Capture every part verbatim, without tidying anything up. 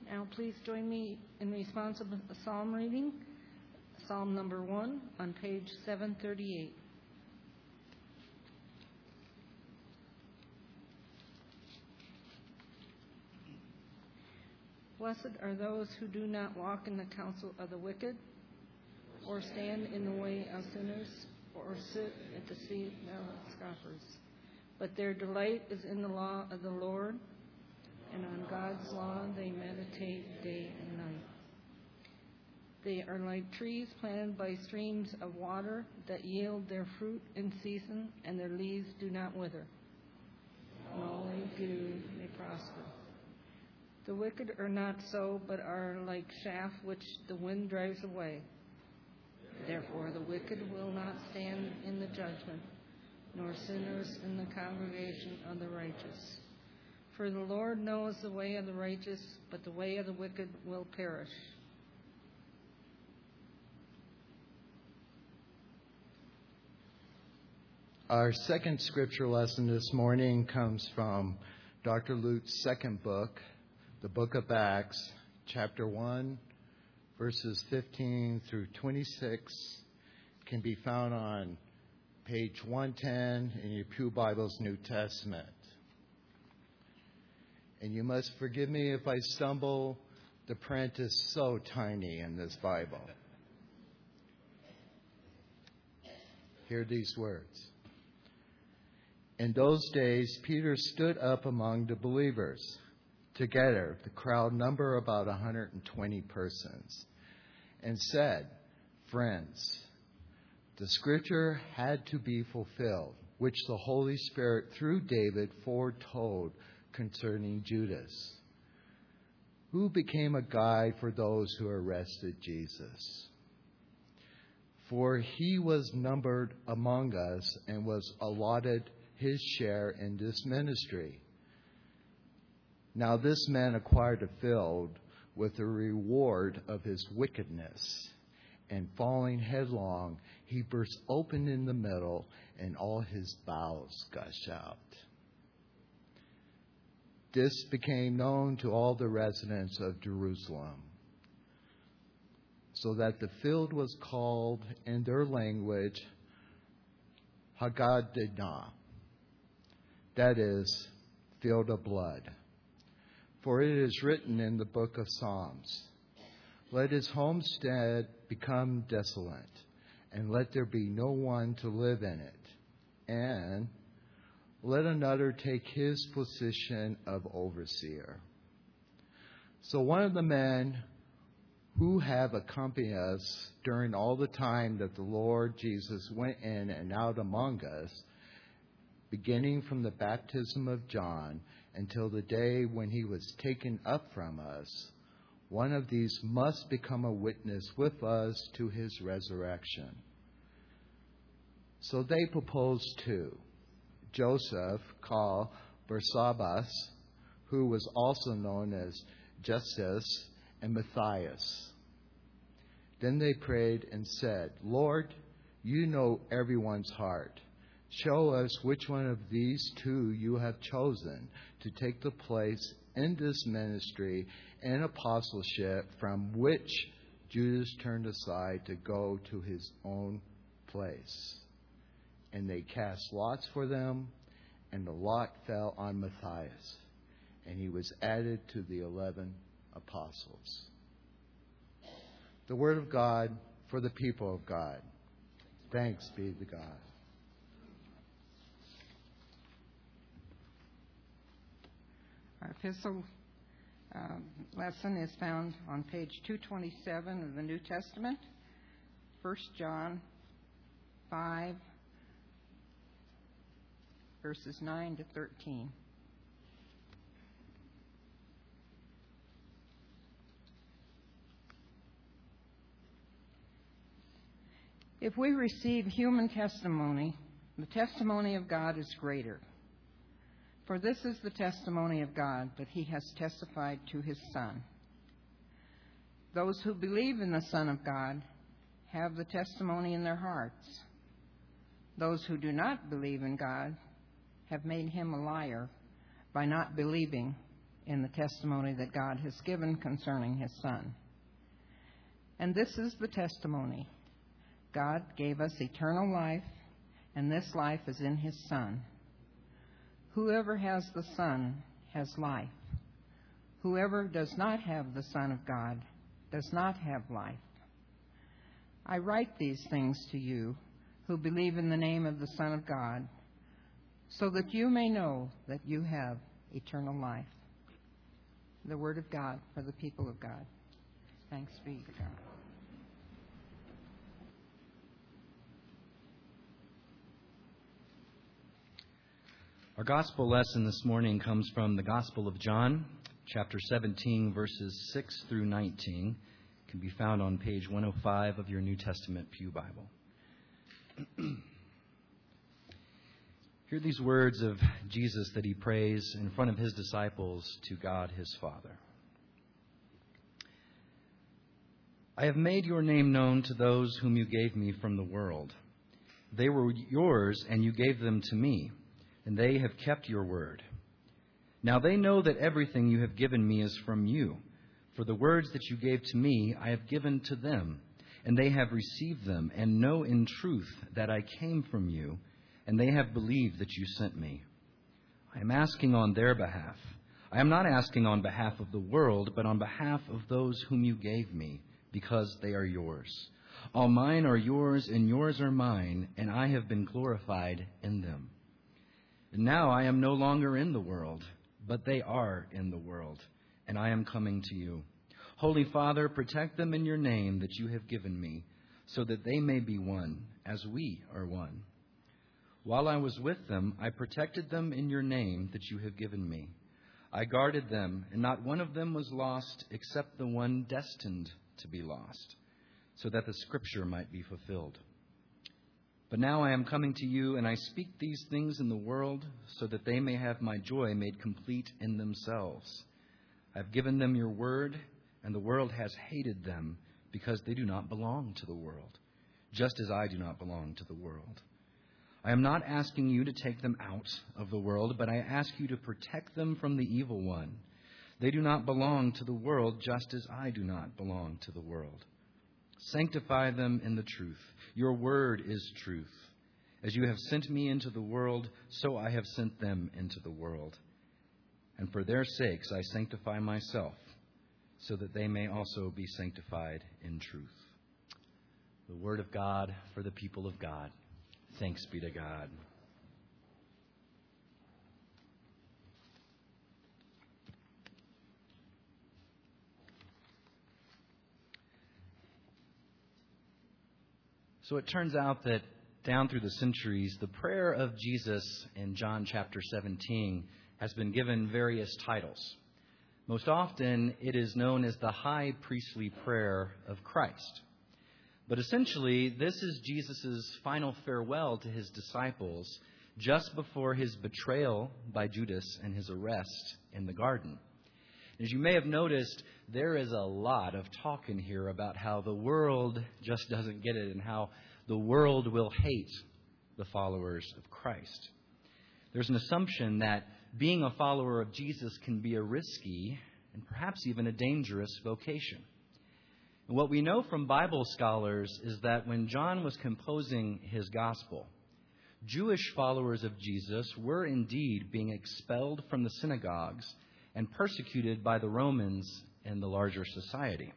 Now please join me in responsive psalm reading, Psalm number one on page seven thirty-eight. Blessed are those who do not walk in the counsel of the wicked, or stand in the way of sinners, or sit at the seat of scoffers. But their delight is in the law of the Lord, and on God's law they meditate day and night. They are like trees planted by streams of water that yield their fruit in season, and their leaves do not wither. And all they do, they prosper. The wicked are not so, but are like chaff which the wind drives away. Therefore the wicked will not stand in the judgment, nor sinners in the congregation of the righteous. For the Lord knows the way of the righteous, but the way of the wicked will perish. Our second scripture lesson this morning comes from Doctor Luke's second book, the book of Acts, chapter one, verses fifteen through twenty-six, can be found on page one ten in your Pew Bible's New Testament. And you must forgive me if I stumble. The print is so tiny in this Bible. Hear these words. In those days, Peter stood up among the believers. Together, the crowd numbered about one hundred twenty persons, and said, "Friends, the scripture had to be fulfilled, which the Holy Spirit through David foretold concerning Judas, who became a guide for those who arrested Jesus. For he was numbered among us and was allotted his share in this ministry. Now this man acquired a field with the reward of his wickedness, and falling headlong, he burst open in the middle, and all his bowels gushed out. This became known to all the residents of Jerusalem, so that the field was called in their language Haggadah, that is, field of blood. For it is written in the book of Psalms, let his homestead become desolate, and let there be no one to live in it. And let another take his position of overseer. So one of the men who have accompanied us during all the time that the Lord Jesus went in and out among us, beginning from the baptism of John until the day when he was taken up from us, one of these must become a witness with us to his resurrection. So they proposed two, Joseph, called Barsabbas, who was also known as Justus, and Matthias. Then they prayed and said, Lord, you know everyone's heart. Show us which one of these two you have chosen to take the place in this ministry and apostleship from which Judas turned aside to go to his own place. And they cast lots for them, and the lot fell on Matthias, and he was added to the eleven apostles. The word of God for the people of God. Thanks be to God. Our epistle um, lesson is found on page two twenty-seven of the New Testament, First John five, verses nine to thirteen. If we receive human testimony, the testimony of God is greater. For this is the testimony of God, that he has testified to his Son. Those who believe in the Son of God have the testimony in their hearts. Those who do not believe in God have made him a liar by not believing in the testimony that God has given concerning his Son. And this is the testimony. God gave us eternal life, and this life is in his Son. Whoever has the Son has life. Whoever does not have the Son of God does not have life. I write these things to you who believe in the name of the Son of God, so that you may know that you have eternal life. The word of God for the people of God. Thanks be to God. Our gospel lesson this morning comes from the Gospel of John, chapter seventeen, verses six through nineteen. It can be found on page one oh five of your New Testament Pew Bible. Hear these words of Jesus that he prays in front of his disciples to God his Father. I have made your name known to those whom you gave me from the world. They were yours, and you gave them to me, and they have kept your word. Now they know that everything you have given me is from you. For the words that you gave to me I have given to them, and they have received them, and know in truth that I came from you, and they have believed that you sent me. I am asking on their behalf. I am not asking on behalf of the world, but on behalf of those whom you gave me, because they are yours. All mine are yours, and yours are mine, and I have been glorified in them. And now I am no longer in the world, but they are in the world, and I am coming to you. Holy Father, protect them in your name that you have given me, so that they may be one, as we are one. While I was with them, I protected them in your name that you have given me. I guarded them, and not one of them was lost except the one destined to be lost, so that the scripture might be fulfilled. But now I am coming to you, and I speak these things in the world, so that they may have my joy made complete in themselves. I have given them your word, and the world has hated them, because they do not belong to the world, just as I do not belong to the world. I am not asking you to take them out of the world, but I ask you to protect them from the evil one. They do not belong to the world, just as I do not belong to the world. Sanctify them in the truth. Your word is truth. As you have sent me into the world, so I have sent them into the world. And for their sakes I sanctify myself, so that they may also be sanctified in truth. The word of God for the people of God. Thanks be to God. So it turns out that down through the centuries, the prayer of Jesus in John chapter seventeen has been given various titles. Most often, it is known as the high priestly prayer of Christ. But essentially, this is Jesus' final farewell to his disciples just before his betrayal by Judas and his arrest in the garden. As you may have noticed, there is a lot of talk in here about how the world just doesn't get it and how the world will hate the followers of Christ. There's an assumption that being a follower of Jesus can be a risky and perhaps even a dangerous vocation. And what we know from Bible scholars is that when John was composing his gospel, Jewish followers of Jesus were indeed being expelled from the synagogues and persecuted by the Romans in the larger society.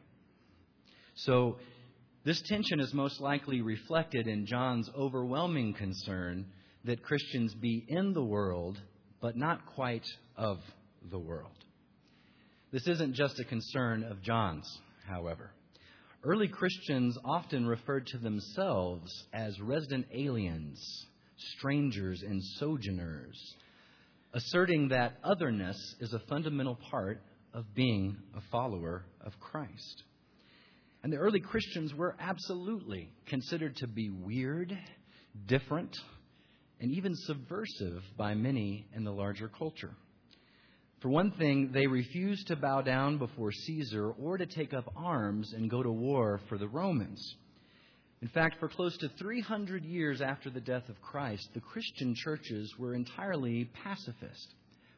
So this tension is most likely reflected in John's overwhelming concern that Christians be in the world, but not quite of the world. This isn't just a concern of John's, however. Early Christians often referred to themselves as resident aliens, strangers, and sojourners, asserting that otherness is a fundamental part of being a follower of Christ. And the early Christians were absolutely considered to be weird, different, and even subversive by many in the larger culture. For one thing, they refused to bow down before Caesar or to take up arms and go to war for the Romans. In fact, for close to three hundred years after the death of Christ, the Christian churches were entirely pacifist,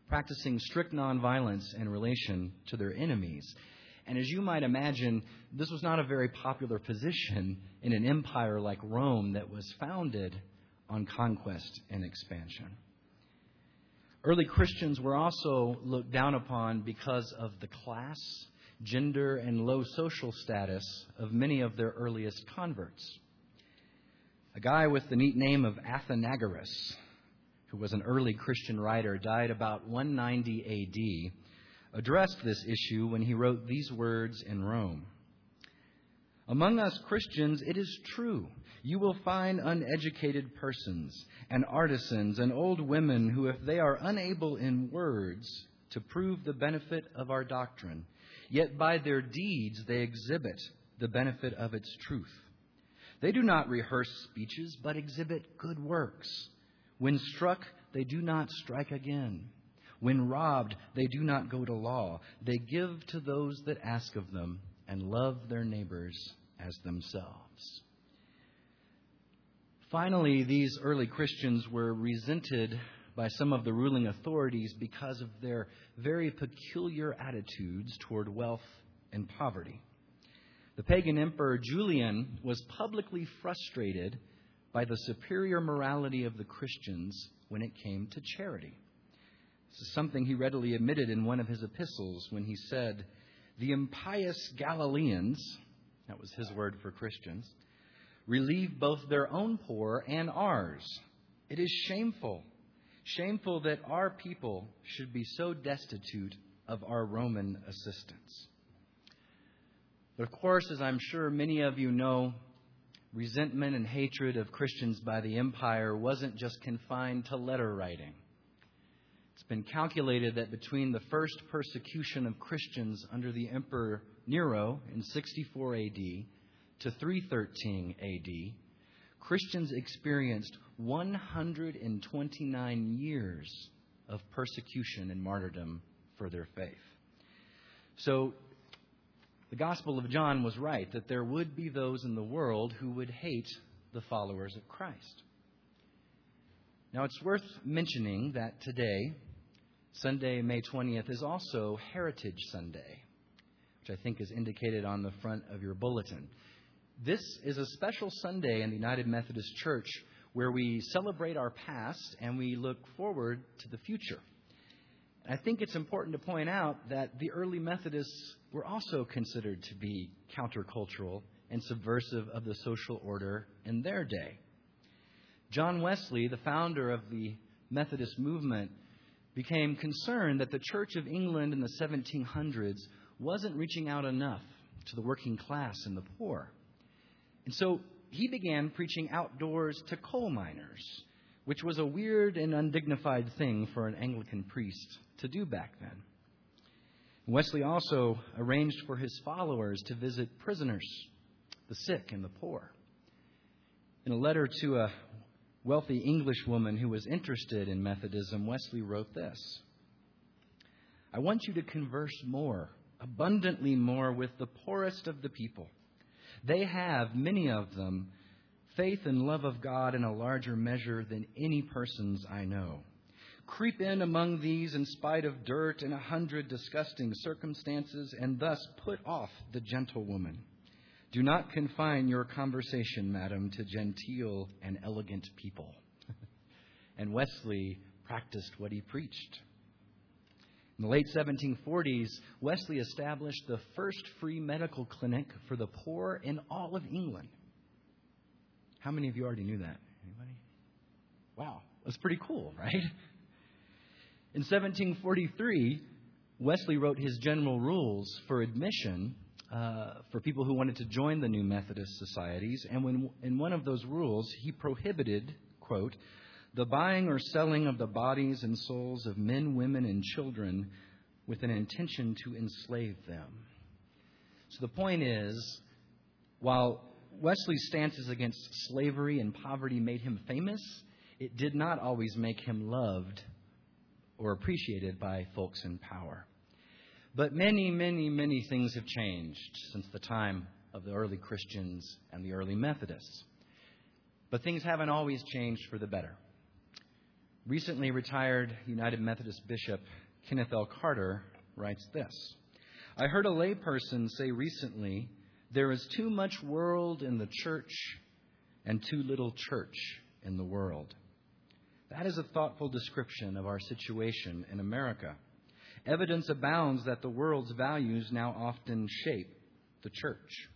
practicing strict nonviolence in relation to their enemies. And as you might imagine, this was not a very popular position in an empire like Rome that was founded on conquest and expansion. Early Christians were also looked down upon because of the class, gender, and low social status of many of their earliest converts. A guy with the neat name of Athenagoras, who was an early Christian writer, died about one ninety A D, addressed this issue when he wrote these words in Rome. Among us Christians, it is true, you will find uneducated persons and artisans and old women who, if they are unable in words to prove the benefit of our doctrine, yet by their deeds they exhibit the benefit of its truth. They do not rehearse speeches, but exhibit good works. When struck, they do not strike again. When robbed, they do not go to law. They give to those that ask of them and love their neighbors as themselves. Finally, these early Christians were resented by some of the ruling authorities because of their very peculiar attitudes toward wealth and poverty. The pagan emperor Julian was publicly frustrated by the superior morality of the Christians when it came to charity. This is something he readily admitted in one of his epistles when he said, "The impious Galileans," that was his word for Christians, "relieve both their own poor and ours. It is shameful, shameful that our people should be so destitute of our Roman assistance." But of course, as I'm sure many of you know, resentment and hatred of Christians by the empire wasn't just confined to letter writing. It's been calculated that between the first persecution of Christians under the Emperor Nero in sixty-four A D to three thirteen A D, Christians experienced one hundred twenty-nine years of persecution and martyrdom for their faith. So the Gospel of John was right that there would be those in the world who would hate the followers of Christ. Now, it's worth mentioning that today, Sunday, May twentieth, is also Heritage Sunday, which I think is indicated on the front of your bulletin. This is a special Sunday in the United Methodist Church where we celebrate our past and we look forward to the future. I think it's important to point out that the early Methodists were also considered to be countercultural and subversive of the social order in their day. John Wesley, the founder of the Methodist movement, became concerned that the Church of England in the seventeen hundreds wasn't reaching out enough to the working class and the poor. And so he began preaching outdoors to coal miners, which was a weird and undignified thing for an Anglican priest to do back then. Wesley also arranged for his followers to visit prisoners, the sick, and the poor. In a letter to a wealthy English woman who was interested in Methodism, Wesley wrote this: "I want you to converse more, abundantly more, with the poorest of the people. They have, many of them, faith and love of God in a larger measure than any persons I know. Creep in among these in spite of dirt and a hundred disgusting circumstances, and thus put off the gentlewoman. Do not confine your conversation, madam, to genteel and elegant people." And Wesley practiced what he preached. In the late seventeen forties, Wesley established the first free medical clinic for the poor in all of England. How many of you already knew that? Anybody? Wow, that's pretty cool, right? In seventeen forty-three, Wesley wrote his general rules for admission uh, for people who wanted to join the new Methodist societies. And when, in one of those rules, he prohibited, quote, "the buying or selling of the bodies and souls of men, women, and children with an intention to enslave them." So the point is, while Wesley's stances against slavery and poverty made him famous, it did not always make him loved or appreciated by folks in power. But many, many, many things have changed since the time of the early Christians and the early Methodists. But things haven't always changed for the better. Recently retired United Methodist Bishop Kenneth L. Carter writes this: I heard a layperson say recently, there is too much world in the church and too little church in the world. That is a thoughtful description of our situation in America. Evidence abounds that the world's values now often shape the church.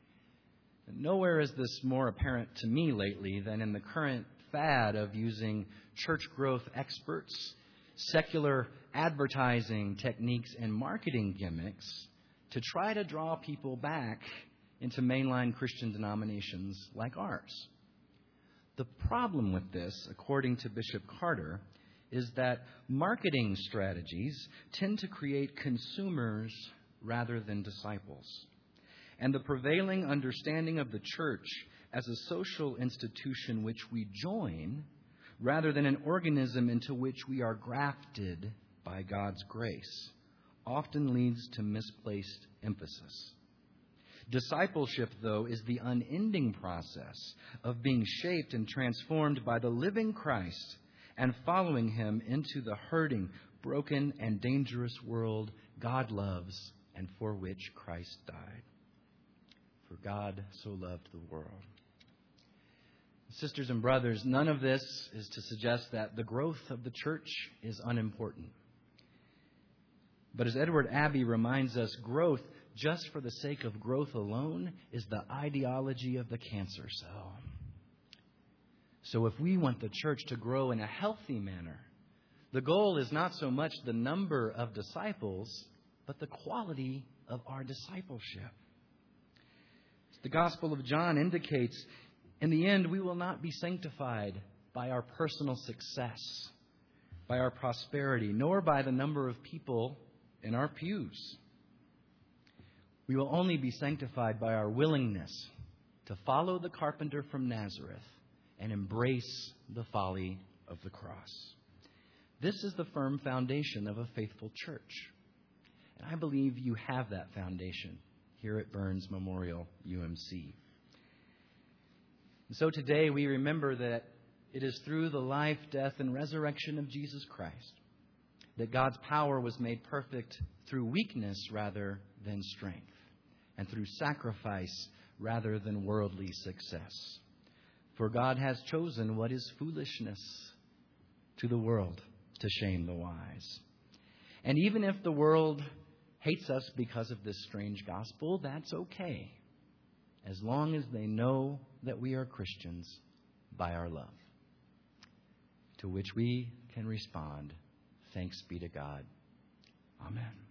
Nowhere is this more apparent to me lately than in the current fad of using church growth experts, secular advertising techniques, and marketing gimmicks to try to draw people back into mainline Christian denominations like ours. The problem with this, according to Bishop Carter, is that marketing strategies tend to create consumers rather than disciples. And the prevailing understanding of the church as a social institution which we join, rather than an organism into which we are grafted by God's grace, often leads to misplaced emphasis. Discipleship, though, is the unending process of being shaped and transformed by the living Christ and following him into the hurting, broken, and dangerous world God loves and for which Christ died. For God so loved the world. Sisters and brothers, none of this is to suggest that the growth of the church is unimportant. But as Edward Abbey reminds us, growth just for the sake of growth alone is the ideology of the cancer cell. So if we want the church to grow in a healthy manner, the goal is not so much the number of disciples, but the quality of our discipleship. The Gospel of John indicates, in the end, we will not be sanctified by our personal success, by our prosperity, nor by the number of people in our pews. We will only be sanctified by our willingness to follow the carpenter from Nazareth and embrace the folly of the cross. This is the firm foundation of a faithful church. And I believe you have that foundation here at Burns Memorial U M C. And so today we remember that it is through the life, death, and resurrection of Jesus Christ that God's power was made perfect through weakness rather than strength, and through sacrifice rather than worldly success. For God has chosen what is foolishness to the world to shame the wise. And even if the world hates us because of this strange gospel, that's okay, as long as they know that we are Christians by our love, to which we can respond, thanks be to God. Amen.